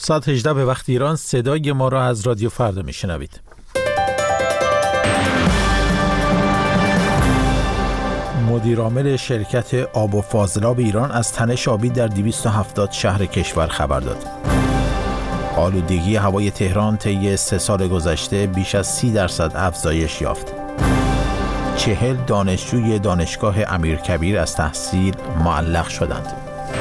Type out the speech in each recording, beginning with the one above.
ساعت 18 به وقت ایران صدای ما را از رادیو فردا میشنوید. مدیرعامل شرکت آب و فاضلاب ایران از تنش آبی در 270 شهر کشور خبر داد. آلودگی هوای تهران طی 3 سال گذشته بیش از 30% افزایش یافت. 40 دانشجوی دانشگاه امیرکبیر از تحصیل معلق شدند.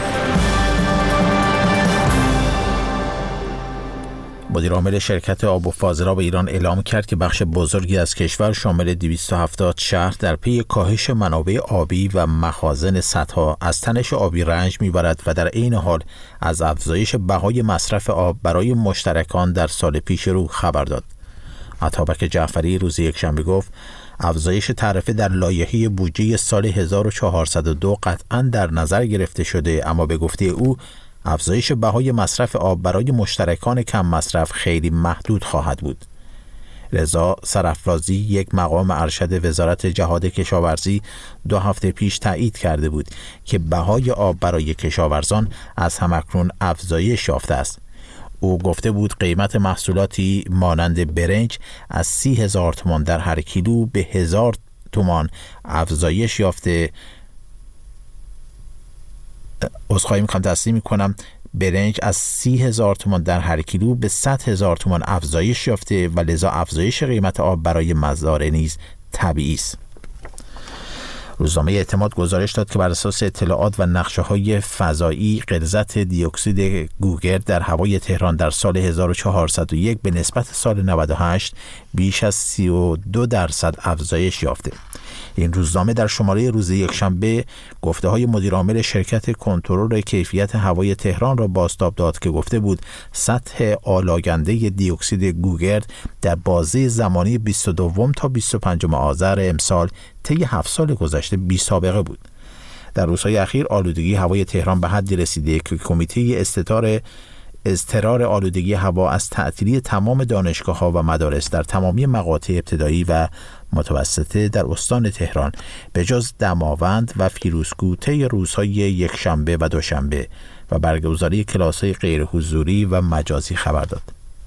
مدیرعامل شرکت آب و فاضلاب ایران اعلام کرد که بخش بزرگی از کشور شامل 270 شهر در پی کاهش منابع آبی و مخازن سدها از تنش آبی رنج میبرد و در عین حال از افزایش بهای مصرف آب برای مشترکان در سال پیش رو خبر داد. عطابک جعفری روز یکشنبه گفت افزایش تعرفه در لایحه بودجه سال 1402 قطعاً در نظر گرفته شده، اما به گفته او افزایش بهای مصرف آب برای مشترکان کم مصرف خیلی محدود خواهد بود. رضا سرافرازی، یک مقام ارشد وزارت جهاد کشاورزی، 2 هفته پیش تایید کرده بود که بهای آب برای کشاورزان از همکنون افزایش یافته است. او گفته بود قیمت محصولاتی مانند برنج از 30,000 تومان در هر کیلو به 1000 تومان افزایش یافته. برنج از 30,000 تومان در هر کیلو به 100,000 تومان افزایش یافته و لذا افزایش قیمت آب برای مزارع نیز طبیعی است. روزنامه اعتماد گزارش داد که بر اساس اطلاعات و نقشه‌های فضایی غلظت دیوکسید گوگرد در هوای تهران در سال 1401 به نسبت سال 98 بیش از 32% افزایش یافته. این روزنامه در شماره روز یکشنبه گفته‌های مدیرعامل شرکت کنترل کیفیت هوای تهران را بازتاب داد که گفته بود سطح آلاینده دیوکسید گوگرد در بازه زمانی 22 تا 25 آذر امسال طی 7 سال گذشته بی سابقه بود. در روزهای اخیر آلودگی هوای تهران به حدی رسیده که کمیته اضطرار آلودگی هوا از تعطیلی تمام دانشگاه‌ها و مدارس در تمامی مقاطع ابتدایی و متوسطه در استان تهران به جز دماوند و فیروزکوه طی روزهای یکشنبه و دوشنبه و برگزاری کلاس‌های غیر حضوری و مجازی خبر داد.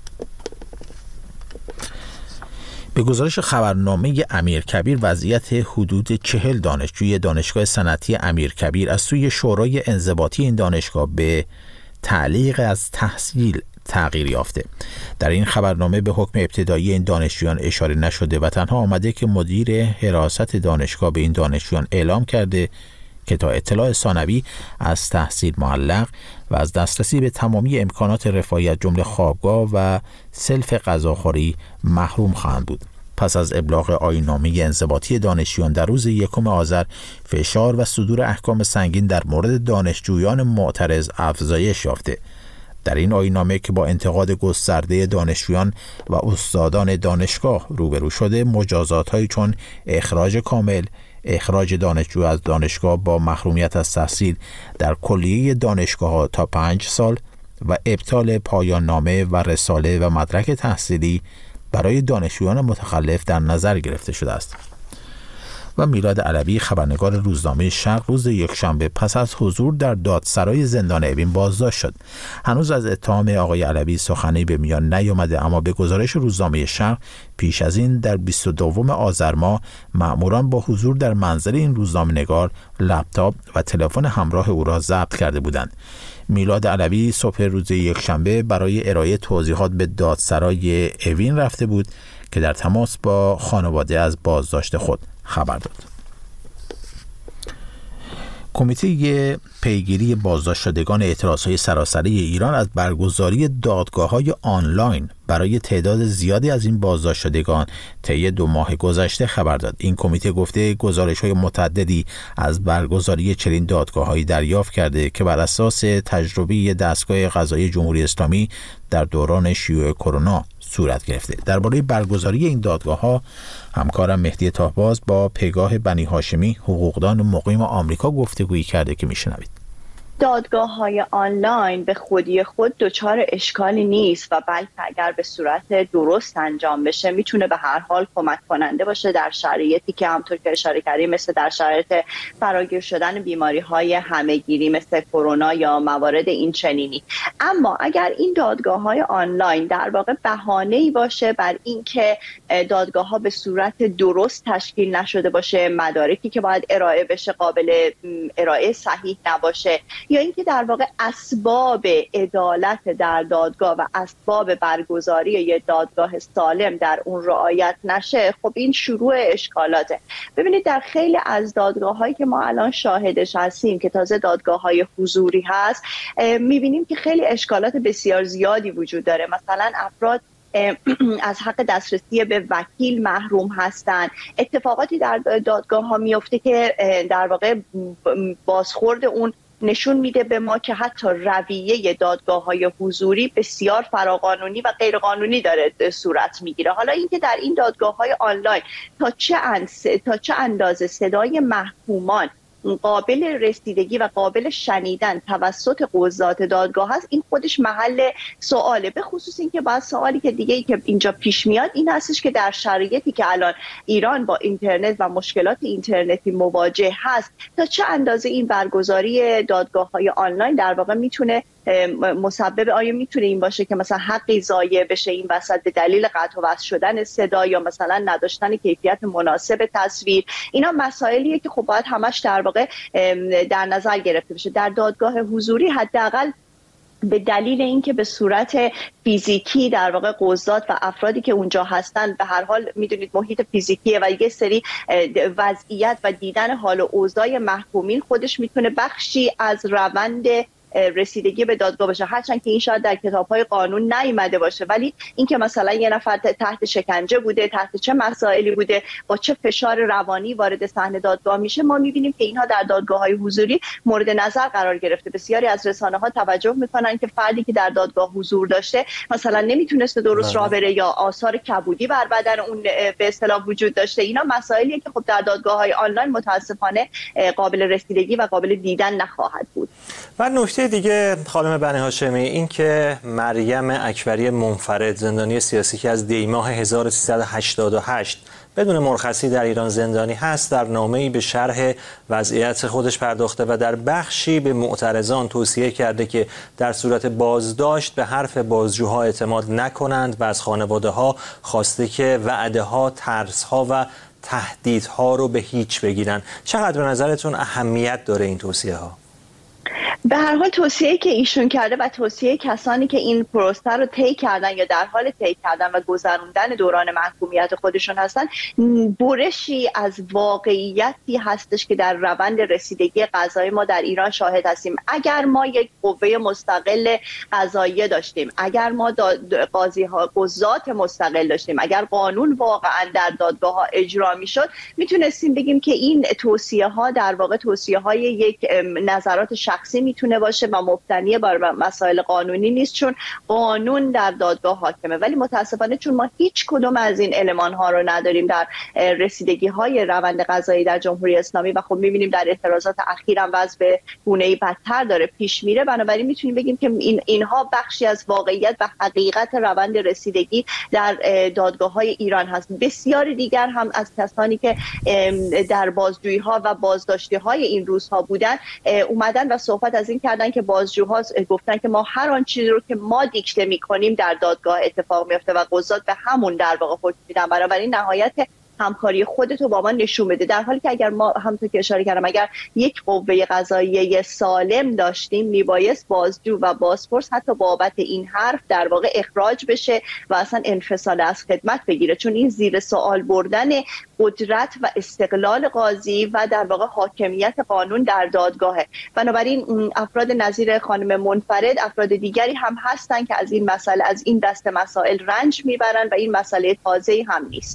به گزارش خبرنامه امیرکبیر وضعیت حدود 40 دانشجوی دانشگاه صنعتی امیرکبیر از سوی شورای انضباطی این دانشگاه به تعلیق از تحصیل تغییر یافته. در این خبرنامه به حکم ابتدایی این دانشجویان اشاره نشده و تنها آمده که مدیر حراست دانشگاه به این دانشجویان اعلام کرده که تا اطلاع ثانوی از تحصیل معلق و از دسترسی به تمامی امکانات رفاهی از جمله خوابگاه و سلف غذاخوری محروم خواهند بود. پس از ابلاغ آیین‌نامه انضباطی دانشجویان در روز 1 آذر فشار و صدور احکام سنگین در مورد دانشجویان معترض افزایش یافته. در این آیین‌نامه که با انتقاد گسترده دانشجویان و استادان دانشگاه روبرو شده، مجازات‌هایی چون اخراج کامل، اخراج دانشجو از دانشگاه با محرومیت از تحصیل در کلیه دانشگاه‌ها تا 5 سال و ابطال پایان نامه و رساله و مدرک تحصیلی برای دانشجویان متخلف در نظر گرفته شده است. و میلاد علوی، خبرنگار روزنامه شرق، روز یکشنبه پس از حضور در دادسرای زندان اوین بازداشت شد. هنوز از اتهام آقای علوی سخنی به میان نیامده، اما به گزارش روزنامه شرق پیش از این در 22 آذر ماه مأموران با حضور در منزل این روزنامه‌نگار لپتاپ و تلفن همراه او را ضبط کرده بودند. میلاد علوی صبح روز یکشنبه برای ارائه توضیحات به دادسرای اوین رفته بود که در تماس با خانواده از بازداشت خود خبر داد. کمیته پیگیری بازداشت شدگان اعتراضهای سراسری ایران از برگزاری دادگاه‌های آنلاین برای تعداد زیادی از این بازداشت شدگان طی 2 ماه گذشته خبر داد. این کمیته گفته گزارش‌های متعددی از برگزاری چنین دادگاه‌هایی دریافت کرده که بر اساس تجربه دستگاه قضایی جمهوری اسلامی در دوران شیوع کرونا صورت گرفته. درباره برگزاری این دادگاه‌ها همکارم مهدی طاهباز با پگاه بنی هاشمی، حقوقدان مقیم آمریکا گفتگویی کرده که میشنوید. دادگاه‌های آنلاین به خودی خود دچار اشکالی نیست و بلکه اگر به صورت درست انجام بشه میتونه به هر حال کمک کننده باشه در شرایطی که همونطور که اشاره کردیم، مثل در شرایط فراگیر شدن بیماری‌های همه‌گیری مثل کرونا یا موارد این چنینی. اما اگر این دادگاه‌های آنلاین در واقع بهانه‌ای باشه بر اینکه دادگاه‌ها به صورت درست تشکیل نشده باشه، مدارکی که باید ارائه بشه قابل ارائه صحیح نباشه، یا اینکه در واقع اسباب عدالت در دادگاه و اسباب برگزاری یک دادگاه سالم در اون رعایت نشه، خب این شروع اشکالاته. ببینید در خیلی از دادگاه‌هایی که ما الان شاهدش هستیم که تازه دادگاه‌های حضوری هست، می‌بینیم که خیلی اشکالات بسیار زیادی وجود داره. مثلا افراد از حق دسترسی به وکیل محروم هستند. اتفاقاتی در دادگاه ها میفته که در واقع بازخورد اون نشون میده به ما که حتی رویه دادگاه‌های حضوری بسیار فراقانونی و غیرقانونی داره صورت میگیره. حالا اینکه در این دادگاه‌های آنلاین تا چه اندازه صدای محکومان قابل رسیدگی و قابل شنیدن توسط قضات دادگاه هست، این خودش محل سواله. به خصوص اینکه بعد سوالی که دیگه ای که اینجا پیش میاد این هستش که در شرایطی که الان ایران با اینترنت و مشکلات اینترنتی مواجه هست، تا چه اندازه این برگزاری دادگاه‌های آنلاین در واقع میتونه مسبب، آیا میتونه این باشه که مثلا حقی ضایع بشه این وسط به دلیل قطع و وصل شدن صدا یا مثلا نداشتن کیفیت مناسب تصویر. اینا مسائلیه که خب باید همش در واقع در نظر گرفته بشه. در دادگاه حضوری حداقل به دلیل اینکه به صورت فیزیکی در واقع قضات و افرادی که اونجا هستن، به هر حال میدونید محیط فیزیکیه و یه سری وضعیت و دیدن حال و اوضاع محکومین خودش میتونه بخشی از روند رسیدگی به دادگاه باشه، هرچند که این شاید در کتاب‌های قانون نیامده باشه، ولی اینکه مثلا یه نفر تحت شکنجه بوده، تحت چه مسائلی بوده، با چه فشار روانی وارد صحنه دادگاه میشه، ما می‌بینیم که اینها در دادگاه‌های حضوری مورد نظر قرار گرفته. بسیاری از رسانه‌ها توجه می‌کنن که فردی که در دادگاه حضور داشته مثلا نمیتونسته درست راه بره یا آثار کبودی بر بدن اون به اصطلاح وجود داشته. اینا مسائلیه که خب در دادگاه‌های آنلاین متأسفانه قابل رسیدگی و قابل دیدن نخواهد بود. و نکته دیگه خانم بنی هاشمی، این که مریم اکبری منفرد، زندانی سیاسی که از دیماه 1388 بدون مرخصی در ایران زندانی هست، در نامه‌ای به شرح وضعیت خودش پرداخته و در بخشی به معترضان توصیه کرده که در صورت بازداشت به حرف بازجوها اعتماد نکنند و از خانواده‌ها خواسته که وعده‌ها، ترس‌ها و تهدیدها رو به هیچ بگیرن. چقدر به نظرتون اهمیت داره این توصیه ها؟ به هر حال توصیه‌ای که ایشون کرده و توصیه کسانی که این پروسه رو طی کردن یا در حال طی کردن و گذروندن دوران محکومیت خودشون هستن، برشی از واقعیتی هستش که در روند رسیدگی قضایی ما در ایران شاهد هستیم. اگر ما یک قوه مستقل قضاییه داشتیم، اگر ما قضات مستقل داشتیم، اگر قانون واقعا در دادگاه‌ها اجرا میشد، میتونستیم بگیم که این توصیه‌ها در واقع توصیه‌های یک نظرات شخصی میتونه باشه و مبتنی بر مسائل قانونی نیست، چون قانون در دادگاه حاکمه. ولی متاسفانه چون ما هیچ کدوم از این المان ها رو نداریم در رسیدگی های روند قضایی در جمهوری اسلامی و خب میبینیم در اعتراضات اخیر هم وضع به گونه‌ای بدتر داره پیش میره، بنابراین میتونیم بگیم که اینها بخشی از واقعیت و حقیقت روند رسیدگی در دادگاه های ایران هست. بسیاری دیگر هم از کسانی که در بازجویی ها و بازداشتی های این روزها بودن اومدن و صحبت از این کردن که بازجوها گفتن که ما هر آن چیزی رو که ما دیکته میکنیم در دادگاه اتفاق میفته و قضات به همون در واقع حکم میدن. بنابراین نهایت همکاری خودتو با ما نشون بده، در حالی که اگر ما همونطور که اشاره کردم اگر یک قوه قضاییه سالم داشتیم، میبایست بازجو و بازپرس حتی بابت این حرف در واقع اخراج بشه و اصلا انفصال از خدمت بگیره، چون این زیر سوال بردن قدرت و استقلال قاضی و در واقع حاکمیت قانون در دادگاهه. بنابراین افراد نظیر خانم منفرد، افراد دیگری هم هستن که از این مسئله، از این دست مسائل رنج میبرن و این مسئله تازه‌ای هم نیست.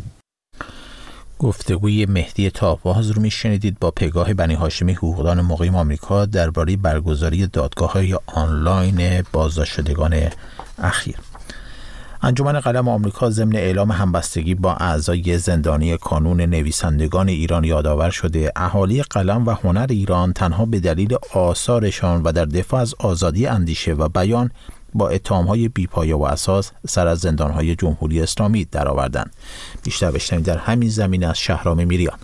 گفتگوی مهدی تاب‌باز رو میشنیدید با پگاه بنی هاشمی، حقوقدان مقیم آمریکا، درباره برگزاری دادگاه‌های آنلاین بازداشت شدگان اخیر. انجمن قلم آمریکا ضمن اعلام همبستگی با اعضای زندانی کانون نویسندگان ایران یادآور شده اهالی قلم و هنر ایران تنها به دلیل آثارشان و در دفاع از آزادی اندیشه و بیان با اتهام‌های بی‌پایه و اساس سر از زندان‌های جمهوری اسلامی درآوردند. بیشتر بشنوید در همین زمینه از شهرام میریان.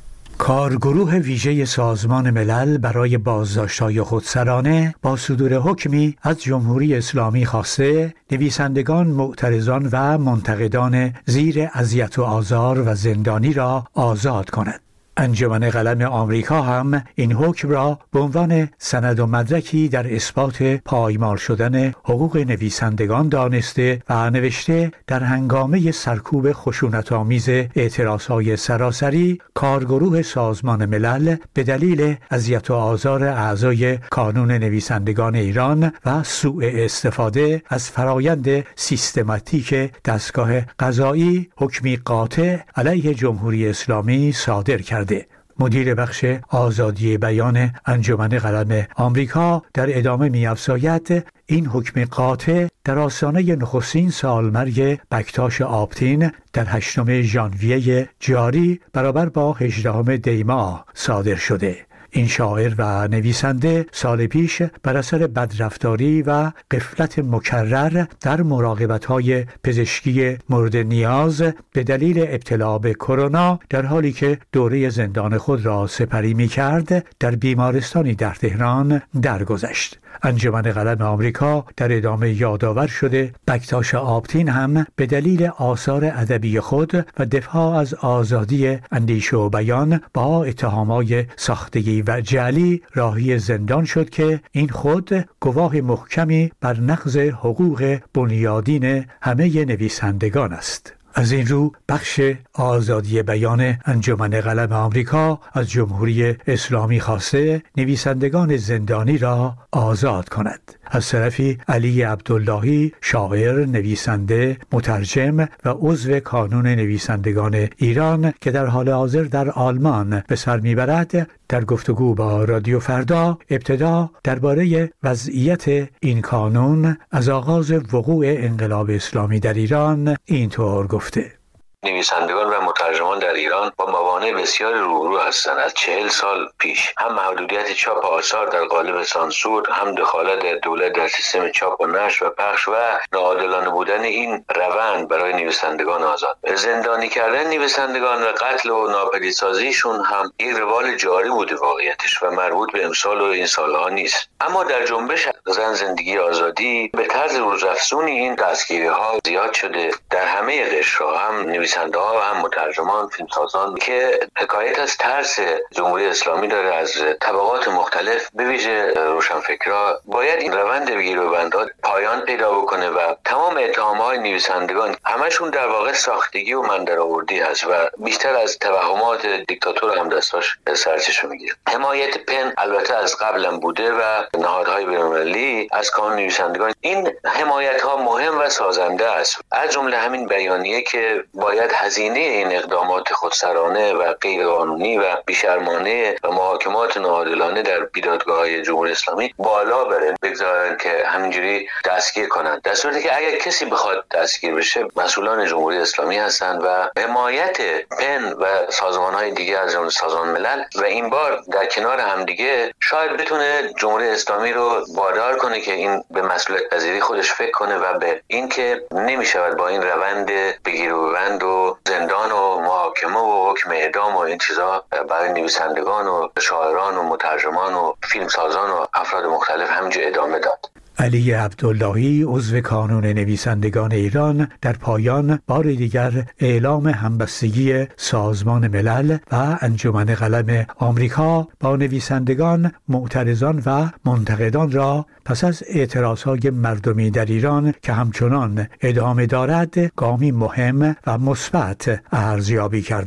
کارگروه ویژه سازمان ملل برای بازداشت‌های خودسرانه با صدور حکمی از جمهوری اسلامی خواسته نویسندگان، معترضان و منتقدان زیر اذیت و آزار و زندانی را آزاد کند. انجمن قلم آمریکا هم این حکم را به عنوان سند و مدرکی در اثبات پایمال شدن حقوق نویسندگان دانسته و نوشته در هنگامه سرکوب خشونت‌آمیز اعتراضهای سراسری کارگروه سازمان ملل به دلیل اذیت و آزار اعضای کانون نویسندگان ایران و سوء استفاده از فرایند سیستماتیک دستگاه قضایی حکمی قاطع علیه جمهوری اسلامی صادر کرد. مدیر بخش آزادی بیان انجمن قلم آمریکا در ادامه می‌افزاید این حکم قاطع در آستانه نخستین سالمرگ بکتاش آبتین در 8 ژانویه جاری برابر با 18 دی ماه صادر شده. این شاعر و نویسنده سال پیش بر اثر بدرفتاری و غفلت مکرر در مراقبت‌های پزشکی مورد نیاز به دلیل ابتلا به کرونا در حالی که دوره زندان خود را سپری می‌کرد در بیمارستانی در تهران درگذشت. انجمن قلم آمریکا در ادامه یادآور شده بکتاش آبتین هم به دلیل آثار ادبی خود و دفاع از آزادی اندیشه و بیان با اتهامات ساختگی و جعلی راهی زندان شد که این خود گواه محکمی بر نقض حقوق بنیادین همه نویسندگان است. از این رو بخش آزادی بیان انجمن قلم آمریکا از جمهوری اسلامی خواسته نویسندگان زندانی را آزاد کند. از طرفی علی عبداللهی شاعر، نویسنده، مترجم و عضو کانون نویسندگان ایران که در حال حاضر در آلمان به سر میبرد در گفتگو با رادیو فردا ابتدا درباره وضعیت این کانون از آغاز وقوع انقلاب اسلامی در ایران اینطور گفته: نویسندگان و مترجمان در ایران با موانع بسیاری روبرو هستند. از 40 سال پیش هم محدودیت چاپ آثار در قالب سانسور، هم دخالت دولت در سیستم چاپ و نشر و پخش و ناعادلانه بودن این روند برای نویسندگان آزاد. زندانی کردن نویسندگان و قتل و ناپدیدسازیشون هم یک روال جاری بوده واقعیتش و مربوط به امسال و این سالها نیست. اما در جنبش زن زندگی آزادی به طرز روزافزونی این دستگیری‌ها زیاد شده در همه قشرها، هم نویسنده‌ها و هم مترجمان، فیلمسازان، که حکایت از ترس جمهوری اسلامی داره از طبقات مختلف به ویژه روشنفکرها. باید این روند گیر و بندها پایان پیدا بکنه و تمام اتهام‌های نویسندگان همشون در واقع ساختگی و مندرآوردی هست و بیشتر از توهمات دیکتاتور همدستاش سرچشمه میگیره. حمایت پن البته از قبلم بوده و نهادهای بین‌المللی از کانون نویسندگان. این حمایت‌ها مهم و سازنده است، از جمله همین بیانیه که باید هزینه این اقدامات خودسرانه و غیرقانونی و بیشرمانه و محاکمات ناعادلانه در بیدادگاه‌های جمهوری اسلامی بالا بره، بگذارن که همینجوری دستگیر کنند، در صورتی که اگر کسی بخواد دستگیر بشه مسئولان جمهوری اسلامی هستند و حمایت پن و سازمان‌های دیگه از جمله سازمان ملل و این بار در کنار همدیگه شاید بتونه جمهوری اسلامی رو وادار کنه که این به مسئولیت پذیری خودش فکر کنه و به این که نمی‌شود با این روند بگیر و ببند و زندان و محاکمه و حکم اعدام و این چیزا برای نویسندگان و شاعران و مترجمان و فیلمسازان و افراد مختلف همینجا ادامه داد. علی عبداللهی عضو کانون نویسندگان ایران در پایان بار دیگر اعلام همبستگی سازمان ملل و انجمن قلم آمریکا با نویسندگان، معترضان و منتقدان را پس از اعتراضهای مردمی در ایران که همچنان ادامه دارد گامی مهم و مثبت ارزیابی کرده.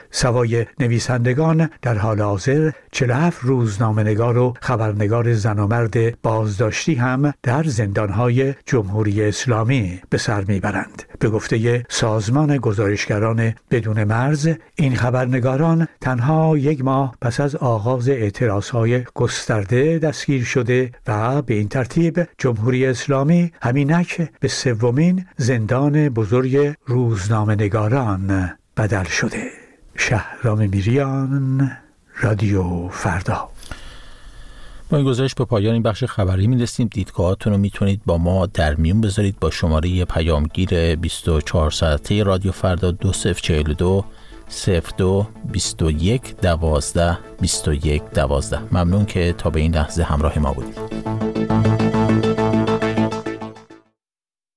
سوای نویسندگان در حال حاضر 47 روزنامه‌نگار و خبرنگار زن و مرد بازداشتی هم در زندانهای جمهوری اسلامی به سر میبرند. به گفته سازمان گزارشگران بدون مرز، این خبرنگاران تنها 1 ماه پس از آغاز اعتراضهای گسترده دستگیر شده و به این ترتیب جمهوری اسلامی همینک به 3مین زندان بزرگ روزنامه‌نگاران بدل شده. شهرام میریان، رادیو فردا. با این گزارش به پایان این بخش خبری می‌رسیم. دیدگاهاتون رو میتونید با ما در میون بذارید با شماره پیامگیر 24 ساعته رادیو فردا 2042 02 21 12 21 12. ممنون که تا به این لحظه همراه ما بودید.